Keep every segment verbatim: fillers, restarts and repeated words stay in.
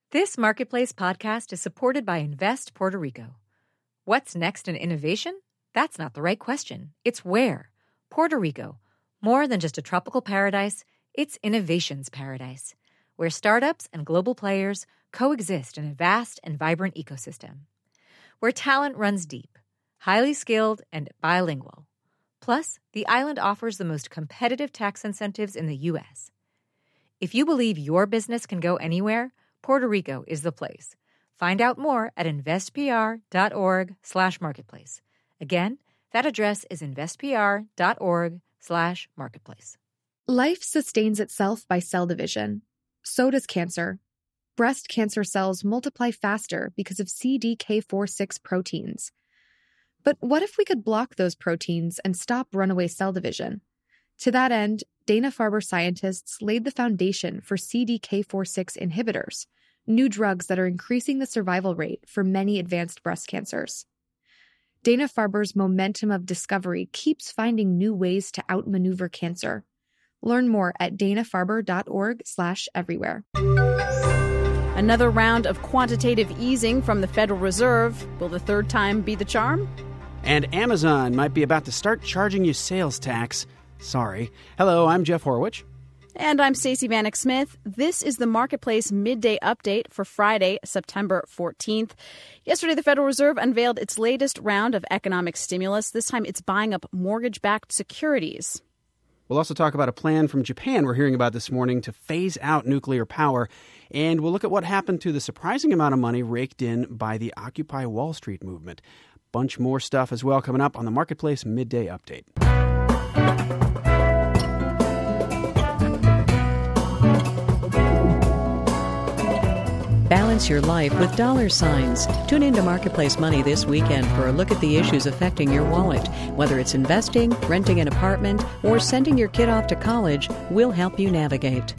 This Marketplace podcast is supported by Invest Puerto Rico. What's next in innovation? That's not the right question. It's where. Puerto Rico. More than just a tropical paradise, it's innovation's paradise, where startups and global players coexist in a vast and vibrant ecosystem. Where talent runs deep, highly skilled, and bilingual. Plus, the island offers the most competitive tax incentives in the U S. If you believe your business can go anywhere, Puerto Rico is the place. Find out more at investpr.org slash marketplace. Again, that address is investpr.org slash marketplace. Life sustains itself by cell division. So does cancer. Breast cancer cells multiply faster because of C D K four six proteins. But what if we could block those proteins and stop runaway cell division? To that end, Dana-Farber scientists laid the foundation for C D K four six inhibitors, new drugs that are increasing the survival rate for many advanced breast cancers. Dana-Farber's momentum of discovery keeps finding new ways to outmaneuver cancer. Learn more at danafarber.org slash everywhere. Another round of quantitative easing from the Federal Reserve. Will the third time be the charm? And Amazon might be about to start charging you sales tax. Sorry. Hello, I'm Jeff Horwich. And I'm Stacey Vanek Smith. This is the Marketplace Midday Update for Friday, September fourteenth. Yesterday, the Federal Reserve unveiled its latest round of economic stimulus. This time, it's buying up mortgage-backed securities. We'll also talk about a plan from Japan we're hearing about this morning to phase out nuclear power. And we'll look at what happened to the surprising amount of money raked in by the Occupy Wall Street movement. Bunch more stuff as well coming up on the Marketplace Midday Update. Balance your life with dollar signs. Tune into Marketplace Money this weekend for a look at the issues affecting your wallet. Whether it's investing, renting an apartment, or sending your kid off to college, we'll help you navigate.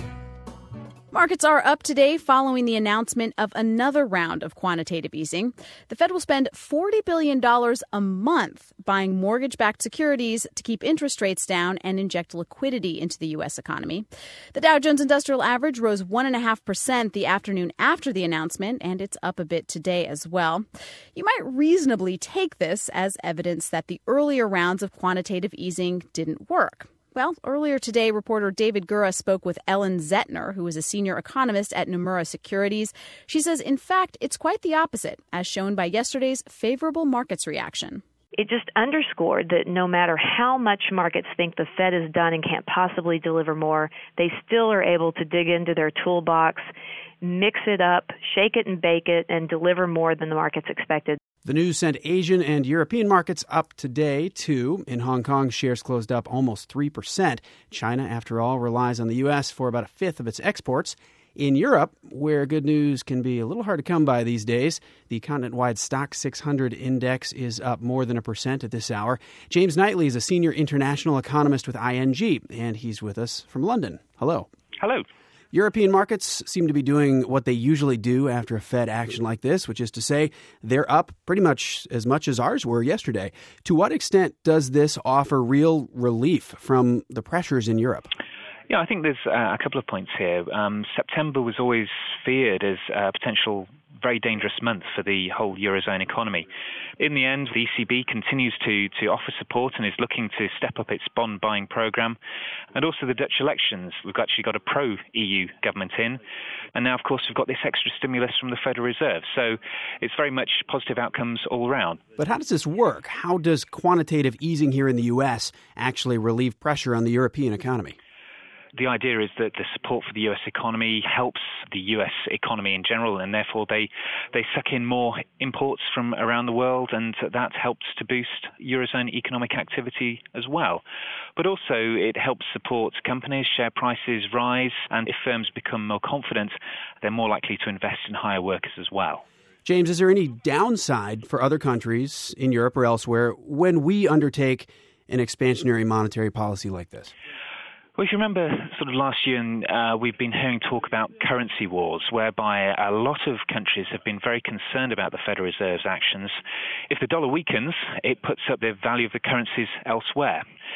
Markets are up today following the announcement of another round of quantitative easing. The Fed will spend forty billion dollars a month buying mortgage-backed securities to keep interest rates down and inject liquidity into the U S economy. The Dow Jones Industrial Average rose one point five percent the afternoon after the announcement, and it's up a bit today as well. You might reasonably take this as evidence that the earlier rounds of quantitative easing didn't work. Well, earlier today, reporter David Gura spoke with Ellen Zettner, who is a senior economist at Nomura Securities. She says, in fact, it's quite the opposite, as shown by yesterday's favorable markets reaction. It just underscored that no matter how much markets think the Fed is done and can't possibly deliver more, they still are able to dig into their toolbox, mix it up, shake it and bake it, and deliver more than the markets expected. The news sent Asian and European markets up today, too. In Hong Kong, shares closed up almost three percent. China, after all, relies on the U S for about a fifth of its exports. In Europe, where good news can be a little hard to come by these days, the continent-wide Stock six hundred index is up more than a percent at this hour. James Knightley is a senior international economist with I N G, and he's with us from London. Hello. Hello. European markets seem to be doing what they usually do after a Fed action like this, which is to say they're up pretty much as much as ours were yesterday. To what extent does this offer real relief from the pressures in Europe? Yeah, I think there's uh, a couple of points here. Um, September was always feared as a potential very dangerous month for the whole Eurozone economy. In the end, the E C B continues to, to offer support and is looking to step up its bond buying program. And also the Dutch elections. We've actually got a pro-E U government in. And now, of course, we've got this extra stimulus from the Federal Reserve. So it's very much positive outcomes all around. But how does this work? How does quantitative easing here in the U S actually relieve pressure on the European economy? The idea is that the support for the U S economy helps the U S economy in general, and therefore they, they suck in more imports from around the world, and that helps to boost Eurozone economic activity as well. But also it helps support companies, share prices rise, and if firms become more confident, they're more likely to invest in hire workers as well. James, is there any downside for other countries in Europe or elsewhere when we undertake an expansionary monetary policy like this? Well, if you remember sort of last year, uh, we've been hearing talk about currency wars, whereby a lot of countries have been very concerned about the Federal Reserve's actions. If the dollar weakens, it puts up the value of the currencies elsewhere.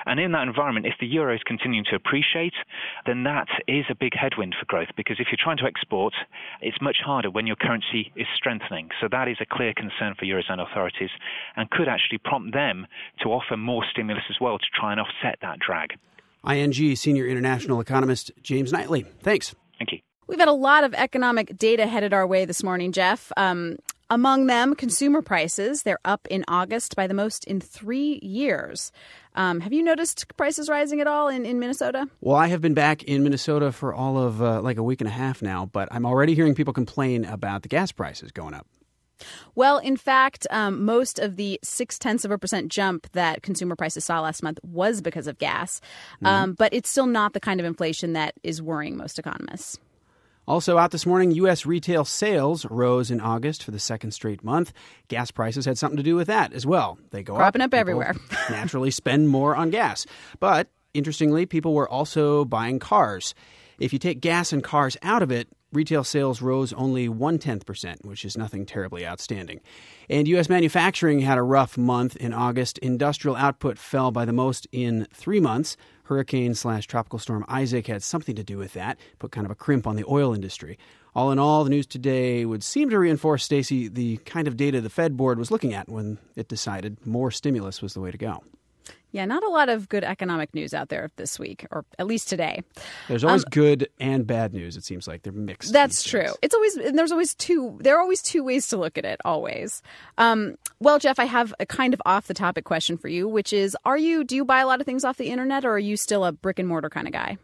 And in that environment, if the euro is continuing to appreciate, then that is a big headwind for growth, because if you're trying to export, it's much harder when your currency is strengthening. So that is a clear concern for Eurozone authorities and could actually prompt them to offer more stimulus as well to try and offset that drag. I N G Senior International Economist James Knightley. Thanks. Thank you. We've had a lot of economic data headed our way this morning, Jeff. Um, among them, consumer prices. They're up in August by the most in three years. Um, have you noticed prices rising at all in, in Minnesota? Well, I have been back in Minnesota for all of uh, like a week and a half now, but I'm already hearing people complain about the gas prices going up. Well, in fact, um, most of the six-tenths of a percent jump that consumer prices saw last month was because of gas. Mm-hmm. Um, but it's still not the kind of inflation that is worrying most economists. Also out this morning, U S retail sales rose in August for the second straight month. Gas prices had something to do with that as well. They go Cropping up. up everywhere. Naturally spend more on gas. But interestingly, people were also buying cars. If you take gas and cars out of it, retail sales rose only one-tenth percent, which is nothing terribly outstanding. And U S manufacturing had a rough month in August. Industrial output fell by the most in three months. Hurricane slash tropical storm Isaac had something to do with that, put kind of a crimp on the oil industry. All in all, the news today would seem to reinforce, Stacey, the kind of data the Fed board was looking at when it decided more stimulus was the way to go. Yeah, not a lot of good economic news out there this week, or at least today. There's always um, good and bad news. It seems like they're mixed. That's true. It's always and there's always two. There are always two ways to look at it. Always. Um, well, Jeff, I have a kind of off the topic question for you, which is: Are you do you buy a lot of things off the internet, or are you still a brick and mortar kind of guy?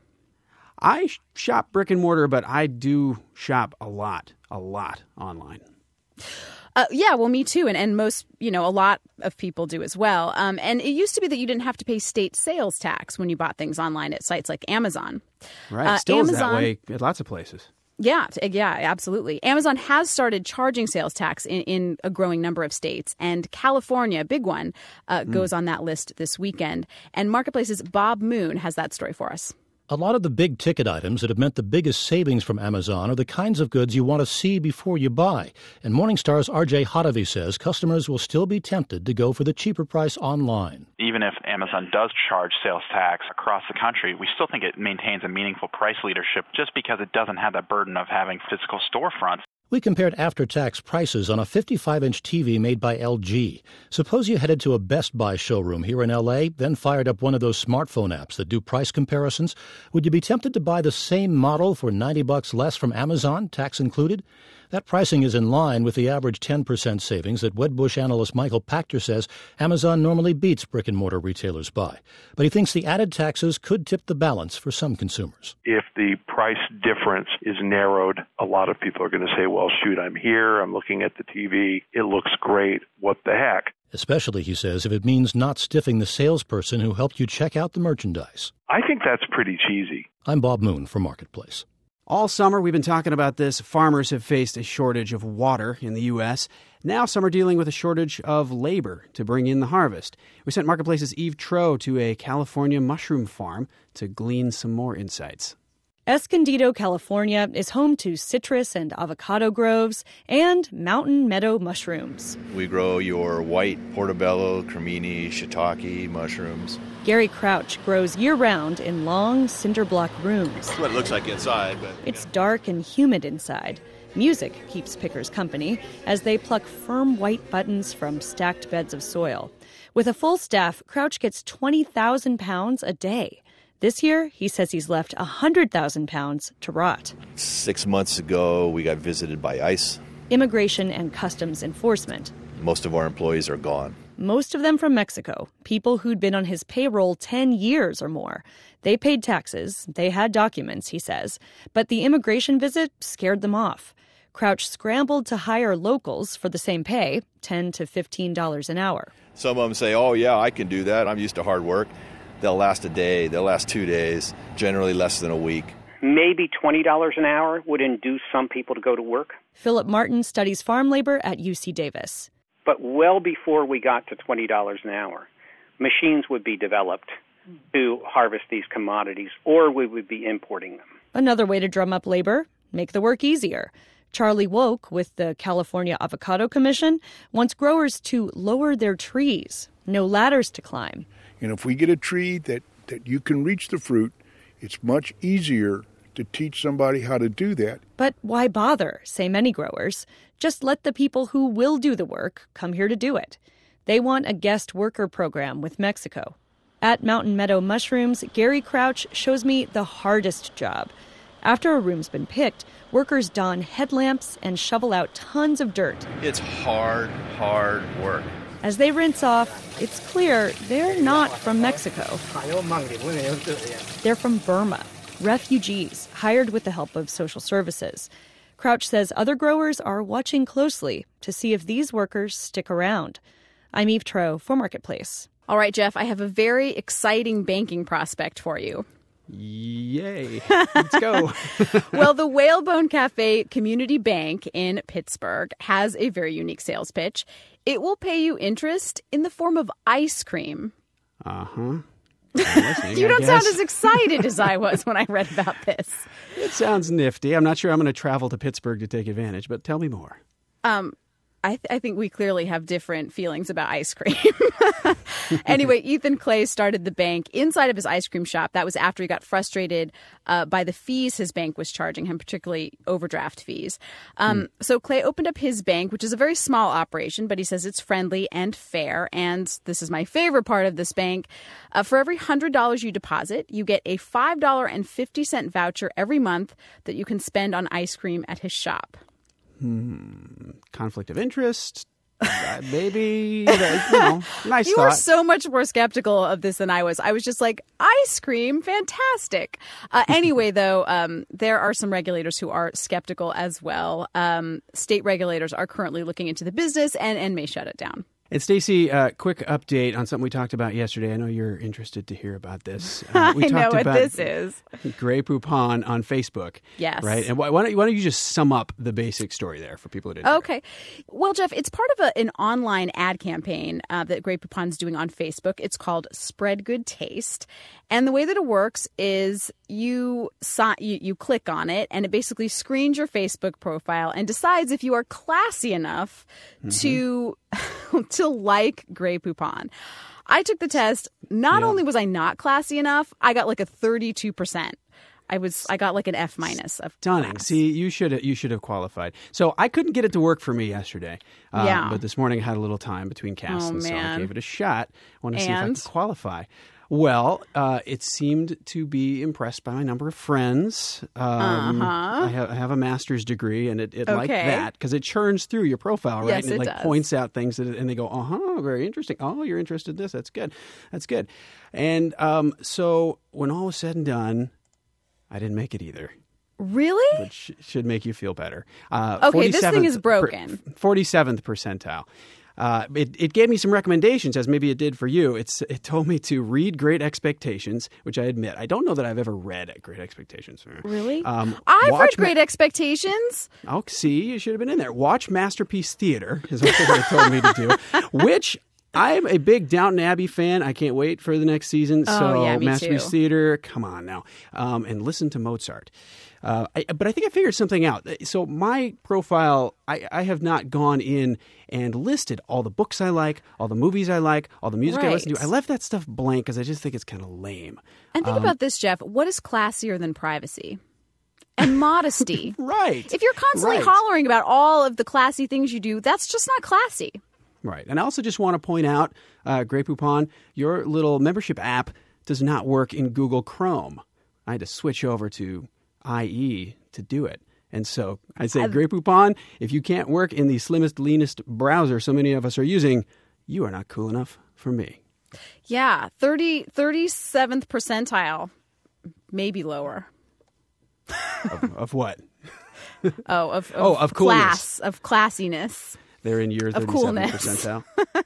I shop brick and mortar, but I do shop a lot, a lot online. Uh, yeah, well, me too. And, and most, you know, a lot of people do as well. Um, and it used to be that you didn't have to pay state sales tax when you bought things online at sites like Amazon. Right. Uh, Still Amazon, is that way at lots of places. Yeah, yeah, absolutely. Amazon has started charging sales tax in, in a growing number of states. And California, a big one, uh, mm. goes on that list this weekend. And Marketplace's Bob Moon has that story for us. A lot of the big ticket items that have meant the biggest savings from Amazon are the kinds of goods you want to see before you buy. And Morningstar's R J Hottovy says customers will still be tempted to go for the cheaper price online. Even if Amazon does charge sales tax across the country, we still think it maintains a meaningful price leadership just because it doesn't have that burden of having physical storefronts. We compared after-tax prices on a fifty-five inch T V made by L G. Suppose you headed to a Best Buy showroom here in L A, then fired up one of those smartphone apps that do price comparisons. Would you be tempted to buy the same model for ninety bucks less from Amazon, tax included? That pricing is in line with the average ten percent savings that Wedbush analyst Michael Pachter says Amazon normally beats brick-and-mortar retailers by. But he thinks the added taxes could tip the balance for some consumers. If the price difference is narrowed, a lot of people are going to say, well, shoot, I'm here, I'm looking at the T V, it looks great, what the heck? Especially, he says, if it means not stiffing the salesperson who helped you check out the merchandise. I think that's pretty cheesy. I'm Bob Moon for Marketplace. All summer, we've been talking about this. Farmers have faced a shortage of water in the U S. Now some are dealing with a shortage of labor to bring in the harvest. We sent Marketplace's Eve Troe to a California mushroom farm to glean some more insights. Escondido, California is home to citrus and avocado groves and mountain meadow mushrooms. We grow your white portobello, cremini, shiitake mushrooms. Gary Crouch grows year-round in long cinder block rooms. That's what it looks like inside. But it's dark and humid inside. Music keeps pickers company as they pluck firm white buttons from stacked beds of soil. With a full staff, Crouch gets twenty thousand pounds a day. This year, he says he's left one hundred thousand pounds to rot. Six months ago, we got visited by ICE. Immigration and Customs Enforcement. Most of our employees are gone. Most of them from Mexico, people who'd been on his payroll ten years or more. They paid taxes, they had documents, he says, but the immigration visit scared them off. Crouch scrambled to hire locals for the same pay, ten to fifteen dollars an hour. Some of them say, oh, yeah, I can do that. I'm used to hard work. They'll last a day, they'll last two days, generally less than a week. Maybe twenty dollars an hour would induce some people to go to work. Philip Martin studies farm labor at U C Davis. But well before we got to twenty dollars an hour, machines would be developed to harvest these commodities, or we would be importing them. Another way to drum up labor, make the work easier. Charlie Woke with the California Avocado Commission wants growers to lower their trees, no ladders to climb. And if we get a tree that, that you can reach the fruit, it's much easier to teach somebody how to do that. But why bother, say many growers? Just let the people who will do the work come here to do it. They want a guest worker program with Mexico. At Mountain Meadow Mushrooms, Gary Crouch shows me the hardest job. After a room's been picked, workers don headlamps and shovel out tons of dirt. It's hard, hard work. As they rinse off, it's clear they're not from Mexico. They're from Burma, refugees hired with the help of social services. Crouch says other growers are watching closely to see if these workers stick around. I'm Eve Troeh for Marketplace. All right, Jeff, I have a very exciting banking prospect for you. Yay. Let's go. Well, the Whalebone Cafe Community Bank in Pittsburgh has a very unique sales pitch. It will pay you interest in the form of ice cream. Uh-huh. You don't sound as excited as I was when I read about this. It sounds nifty. I'm not sure I'm going to travel to Pittsburgh to take advantage, but tell me more. Um, I, th- I think we clearly have different feelings about ice cream. Anyway, Ethan Clay started the bank inside of his ice cream shop. That was after he got frustrated uh, by the fees his bank was charging him, particularly overdraft fees. Um, mm. So Clay opened up his bank, which is a very small operation, but he says it's friendly and fair. And this is my favorite part of this bank. Uh, for every one hundred dollars you deposit, you get a five dollars and fifty cents voucher every month that you can spend on ice cream at his shop. Hmm. Conflict of interest? Uh, maybe, uh, you know, nice you thought. You were so much more skeptical of this than I was. I was just like, ice cream, fantastic. Uh, anyway, though, um, there are some regulators who are skeptical as well. Um, state regulators are currently looking into the business and, and may shut it down. And Stacey, uh, quick update on something we talked about yesterday. I know you're interested to hear about this. Uh, we I know talked what about this is. Grey Poupon on Facebook. Yes. Right? And why, why, don't, why don't you just sum up the basic story there for people who didn't Okay. Hear. Well, Jeff, it's part of a, an online ad campaign uh, that Grey Poupon's doing on Facebook. It's called Spread Good Taste. And the way that it works is you, you you click on it, and it basically screens your Facebook profile and decides if you are classy enough mm-hmm. to to like Grey Poupon. I took the test. Not yeah. only was I not classy enough, I got like a thirty-two percent. I was I got like an F minus of Stunning. Class. See, you should you should have qualified. So I couldn't get it to work for me yesterday. Uh, yeah. But this morning I had a little time between casts, oh, and so man. I gave it a shot. I want to and? see if I could qualify. Well, uh, it seemed to be impressed by my number of friends. Um, uh-huh. I, have, I have a master's degree, and it, it okay. liked that because it churns through your profile, right? Yes, and it, it like does. points out things, that, and they go, "Uh-huh, very interesting. Oh, you're interested in this. That's good. That's good." And um, so when all was said and done, I didn't make it either. Really? Which should make you feel better. Uh, okay, this thing is broken. Per, forty-seventh percentile. Uh, it, it gave me some recommendations, as maybe it did for you. It's It told me to read Great Expectations, which I admit, I don't know that I've ever read Great Expectations. Really? Um, I've read Great Ma- Expectations. Oh, see, you should have been in there. Watch Masterpiece Theater is what they told me to do, which I'm a big Downton Abbey fan. I can't wait for the next season. Oh, so yeah, me Masterpiece too. Theater, come on now. Um, and listen to Mozart. Uh, I, but I think I figured something out. So my profile, I, I have not gone in and listed all the books I like, all the movies I like, all the music right. I listen to. I left that stuff blank because I just think it's kind of lame. And think um, about this, Jeff. What is classier than privacy? And modesty. Right. If you're constantly right. hollering about all of the classy things you do, that's just not classy. Right. And I also just want to point out, uh, Grey Poupon, your little membership app does not work in Google Chrome. I had to switch over to I E to do it. And so I say, Grey Poupon, if you can't work in the slimmest, leanest browser so many of us are using, you are not cool enough for me. Yeah, thirty, thirty-seventh percentile, maybe lower. Of, of what? Oh, of, of, oh, of coolness. Class, of classiness. They're in your thirty-seventh percentile.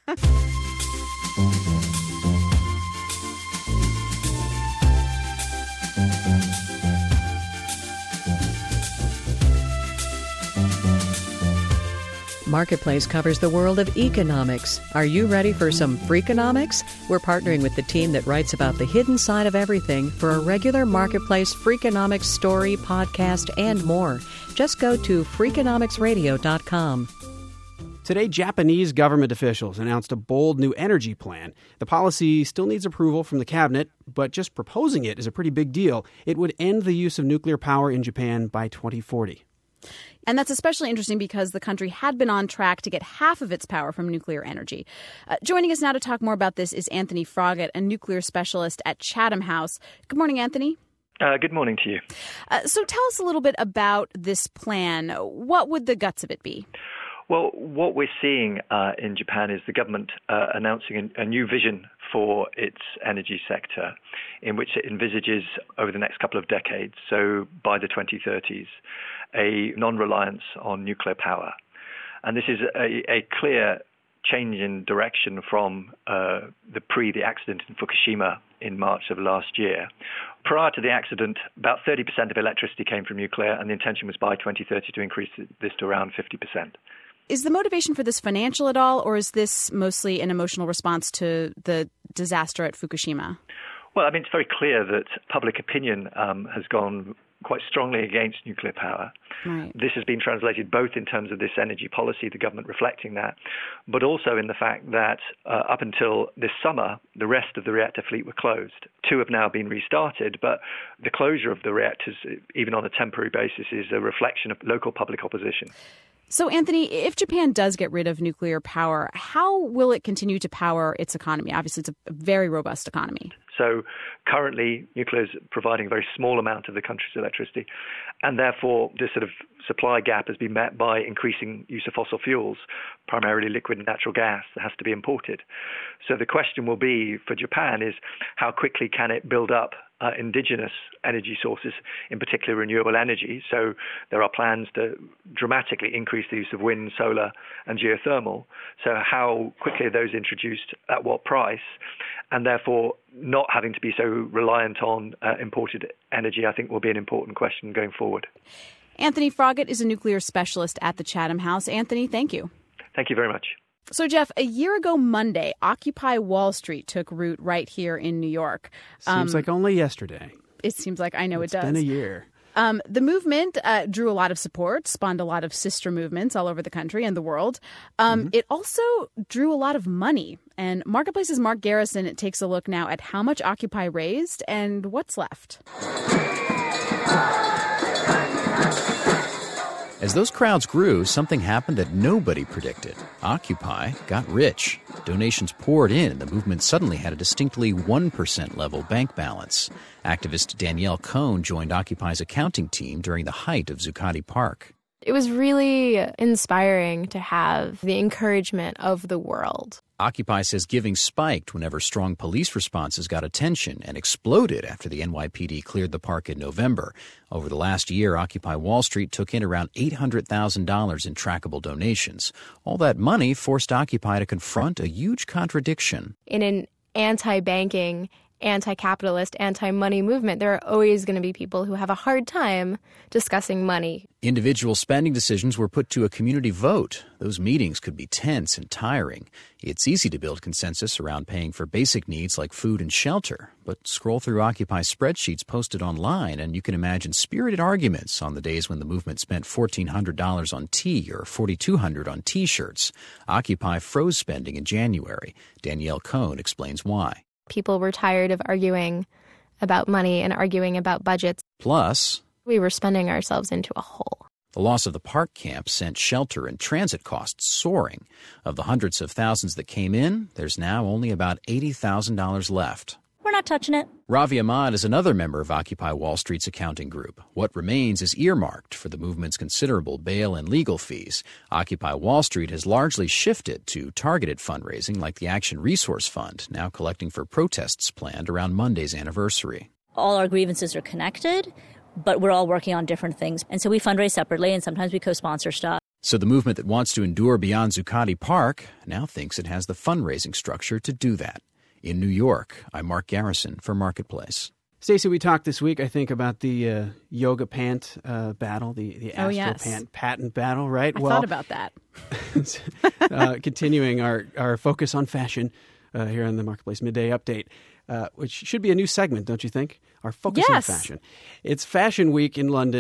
Marketplace covers the world of economics. Are you ready for some Freakonomics? We're partnering with the team that writes about the hidden side of everything for a regular Marketplace Freakonomics story, podcast, and more. Just go to freakonomics radio dot com. Today, Japanese government officials announced a bold new energy plan. The policy still needs approval from the cabinet, but just proposing it is a pretty big deal. It would end the use of nuclear power in Japan by twenty forty. And that's especially interesting because the country had been on track to get half of its power from nuclear energy. Uh, joining us now to talk more about this is Anthony Froggatt, a nuclear specialist at Chatham House. Good morning, Anthony. Uh, good morning to you. Uh, so tell us a little bit about this plan. What would the guts of it be? Well, what we're seeing uh, in Japan is the government uh, announcing a, a new vision for its energy sector, in which it envisages over the next couple of decades, so by the twenty thirties, a non-reliance on nuclear power. And this is a, a clear change in direction from uh, the pre the accident in Fukushima in March of last year. Prior to the accident, about thirty percent of electricity came from nuclear, and the intention was by twenty thirty to increase this to around fifty percent. Is the motivation for this financial at all, or is this mostly an emotional response to the disaster at Fukushima? Well, I mean, it's very clear that public opinion um, has gone quite strongly against nuclear power. Right. This has been translated both in terms of this energy policy, the government reflecting that, but also in the fact that uh, up until this summer, the rest of the reactor fleet were closed. Two have now been restarted, but the closure of the reactors, even on a temporary basis, is a reflection of local public opposition. So, Anthony, if Japan does get rid of nuclear power, how will it continue to power its economy? Obviously, it's a very robust economy. So currently, nuclear is providing a very small amount of the country's electricity, and therefore this sort of supply gap has been met by increasing use of fossil fuels, primarily liquid and natural gas that has to be imported. So the question will be for Japan is how quickly can it build up uh, indigenous energy sources, in particular renewable energy. So there are plans to dramatically increase the use of wind, solar and geothermal. So how quickly are those introduced, at what price, and therefore not having to be so reliant on uh, imported energy, I think will be an important question going forward. Anthony Froggatt is a nuclear specialist at the Chatham House. Anthony, thank you. Thank you very much. So, Jeff, a year ago Monday, Occupy Wall Street took root right here in New York. Seems um, like only yesterday. It seems like I know it's it does. It's been a year. Um, the movement uh, drew a lot of support, spawned a lot of sister movements all over the country and the world. Um, mm-hmm. It also drew a lot of money. And Marketplace's Mark Garrison takes a look now at how much Occupy raised and what's left. As those crowds grew, something happened that nobody predicted. Occupy got rich. Donations poured in, and the movement suddenly had a distinctly one percent level bank balance. Activist Danielle Cohn joined Occupy's accounting team during the height of Zuccotti Park. It was really inspiring to have the encouragement of the world. Occupy says giving spiked whenever strong police responses got attention and exploded after the N Y P D cleared the park in November. Over the last year, Occupy Wall Street took in around eight hundred thousand dollars in trackable donations. All that money forced Occupy to confront a huge contradiction. In an anti-banking, anti-capitalist, anti-money movement, there are always going to be people who have a hard time discussing money. Individual spending decisions were put to a community vote. Those meetings could be tense and tiring. It's easy to build consensus around paying for basic needs like food and shelter, but scroll through Occupy spreadsheets posted online and you can imagine spirited arguments on the days when the movement spent fourteen hundred dollars on tea or forty-two hundred dollars on T-shirts. Occupy froze spending in January. Danielle Cohn explains why. People were tired of arguing about money and arguing about budgets. Plus, we were spending ourselves into a hole. The loss of the park camp sent shelter and transit costs soaring. Of the hundreds of thousands that came in, there's now only about eighty thousand dollars left. We're not touching it. Ravi Ahmad is another member of Occupy Wall Street's accounting group. What remains is earmarked for the movement's considerable bail and legal fees. Occupy Wall Street has largely shifted to targeted fundraising like the Action Resource Fund, now collecting for protests planned around Monday's anniversary. All our grievances are connected, but we're all working on different things. And so we fundraise separately, and sometimes we co-sponsor stuff. So the movement that wants to endure beyond Zuccotti Park now thinks it has the fundraising structure to do that. In New York, I'm Mark Garrison for Marketplace. Stacey, we talked this week, I think, about the uh, yoga pant uh, battle, the, the oh, Astro yes. Pant patent battle, right? I well, thought about that. uh, continuing our, our focus on fashion uh, here on the Marketplace Midday Update, uh, which should be a new segment, don't you think? Our focus yes. on fashion. It's Fashion Week in London,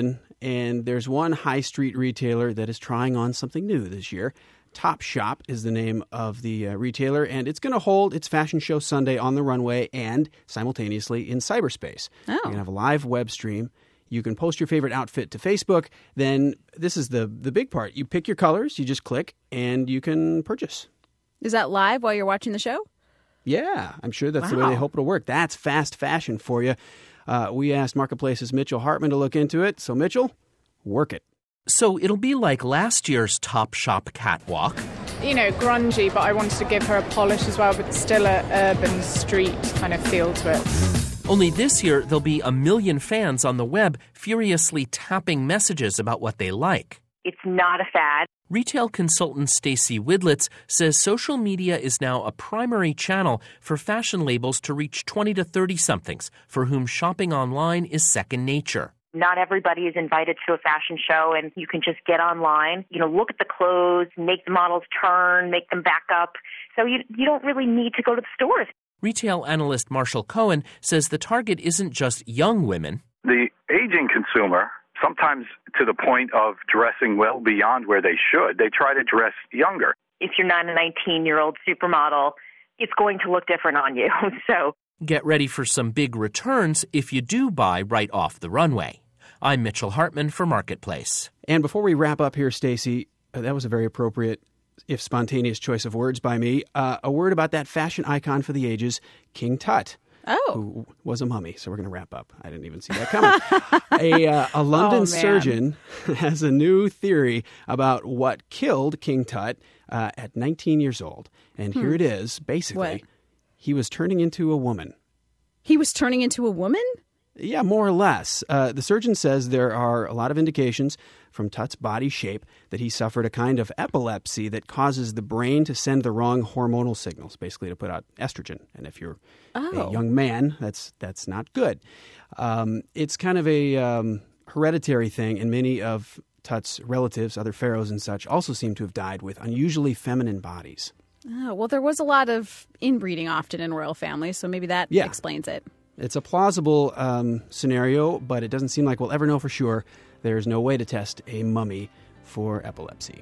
And there's one high street retailer that is trying on something new this year. Topshop is the name of the uh, retailer, and it's going to hold its fashion show Sunday on the runway and simultaneously in cyberspace. Oh. You're going to have a live web stream. You can post your favorite outfit to Facebook. Then this is the, the big part. You pick your colors, you just click, and you can purchase. Is that live while you're watching the show? Yeah, I'm sure that's Wow. the way they hope it'll work. That's fast fashion for you. Uh, we asked Marketplace's Mitchell Hartman to look into it. So, Mitchell, work it. So it'll be like last year's Topshop catwalk. You know, grungy, but I wanted to give her a polish as well, but still a urban street kind of feel to it. Only this year, there'll be a million fans on the web furiously tapping messages about what they like. It's not a fad. Retail consultant Stacy Widlitz says social media is now a primary channel for fashion labels to reach twenty to thirty-somethings for whom shopping online is second nature. Not everybody is invited to a fashion show, and you can just get online, you know, look at the clothes, make the models turn, make them back up. So you you don't really need to go to the stores. Retail analyst Marshall Cohen says the target isn't just young women. The aging consumer, sometimes to the point of dressing well beyond where they should, they try to dress younger. If you're not a nineteen-year-old supermodel, it's going to look different on you. So get ready for some big returns if you do buy right off the runway. I'm Mitchell Hartman for Marketplace. And before we wrap up here, Stacy, uh, that was a very appropriate, if spontaneous, choice of words by me. Uh, a word about that fashion icon for the ages, King Tut. Oh. Who was a mummy. So we're going to wrap up. I didn't even see that coming. a, uh, a London oh, surgeon has a new theory about what killed King Tut uh, at nineteen years old. And Hmm. here it is. Basically, What? He was turning into a woman. He was turning into a woman? Yeah, more or less. Uh, the surgeon says there are a lot of indications from Tut's body shape that he suffered a kind of epilepsy that causes the brain to send the wrong hormonal signals, basically to put out estrogen. And if you're Oh. a young man, that's that's not good. Um, it's kind of a um, hereditary thing, and many of Tut's relatives, other pharaohs and such, also seem to have died with unusually feminine bodies. Oh, well, there was a lot of inbreeding often in royal families, so maybe that Yeah. explains it. It's a plausible um, scenario, but it doesn't seem like we'll ever know for sure. There's no way to test a mummy for epilepsy.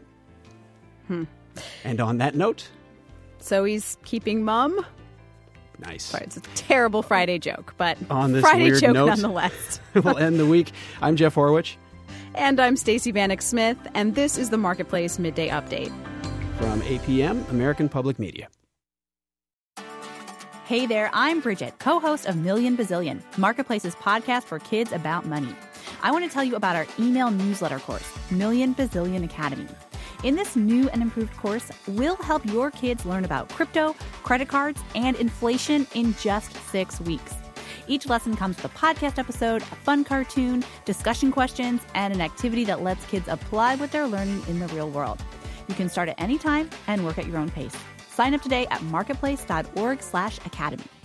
Hmm. And on that note, So he's keeping mum? nice. Sorry, it's a terrible Friday joke, but On this Friday weird joke note, nonetheless. we'll end the week. I'm Jeff Horwich And I'm Stacey Bannock Smith, and this is the Marketplace Midday Update. from A P M, American Public Media. Hey there, I'm Bridget, co-host of Million Bazillion, Marketplace's podcast for kids about money. I want to tell you about our email newsletter course, Million Bazillion Academy. In this new and improved course, we'll help your kids learn about crypto, credit cards, and inflation in just six weeks. Each lesson comes with a podcast episode, a fun cartoon, discussion questions, and an activity that lets kids apply what they're learning in the real world. You can start at any time and work at your own pace. Sign up today at marketplace.org slash academy.